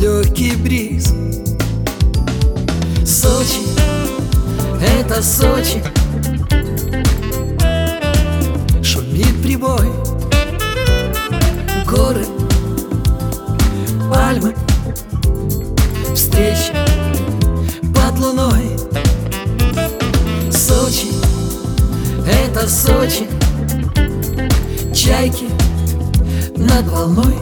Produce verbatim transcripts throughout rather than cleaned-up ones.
легкий бриз. Сочи, это Сочи, шумит прибой. Горы, пальмы, встречи под луной. Сочи, это Сочи, чайки над волной.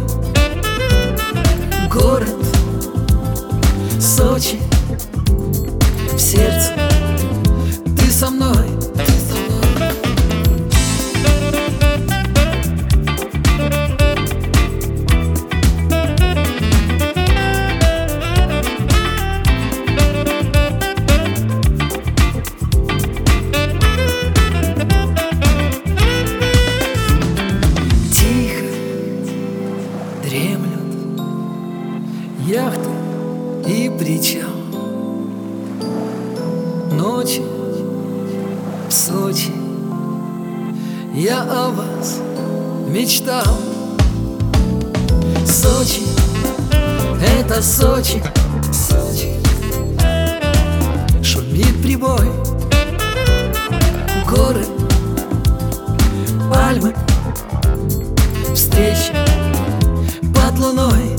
Город Сочи, в сердце ты со мной, ты со мной. Тихо дремлют яхты и причал. Ночи в Сочи, я о вас мечтал. Сочи, это Сочи, Сочи, шумит прибой. Горы, пальмы, встречи под луной.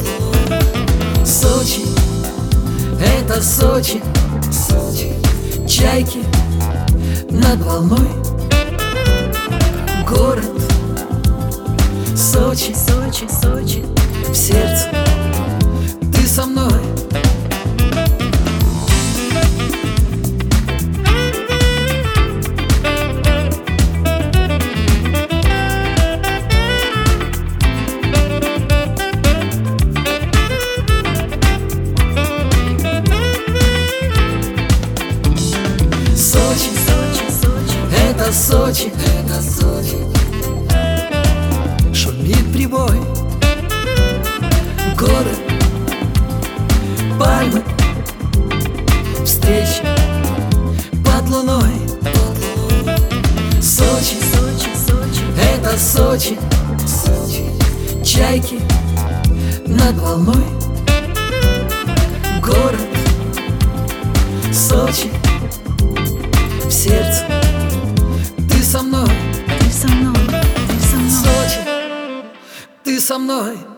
Сочи, это Сочи, Сочи, чайки над волной. Город Сочи, Сочи, Сочи, в сердце ты со мной. Сочи, Сочи, Сочи, это Сочи, это Сочи, шумит прибой. Горы, пальмы, встречи под луной. Сочи, Сочи, Сочи, это Сочи, Сочи, чайки над волной. Город Сочи, в сердце ты со мной, Ты со мной, ты со мной. Сочи, ты со мной.